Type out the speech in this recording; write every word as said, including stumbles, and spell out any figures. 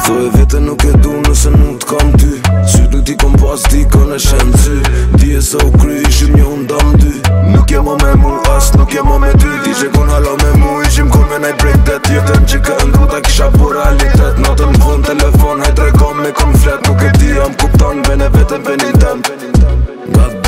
Thoj vete nuk e du nëse nuk t'kam ty. Syt nuk t'i kom pas t'i kon e shen ty. Di e sa u kry ishim një undam dy. Nuk jemo me mu as nuk jemo me ty. Ti që kun halo me mu ishim kun me najt break that. Jetën që kë ndru ta kisha po realitet. Natën t'von telefon hajt rekom me kon flet. Nuk e di jam kupton vene vetën venin tem.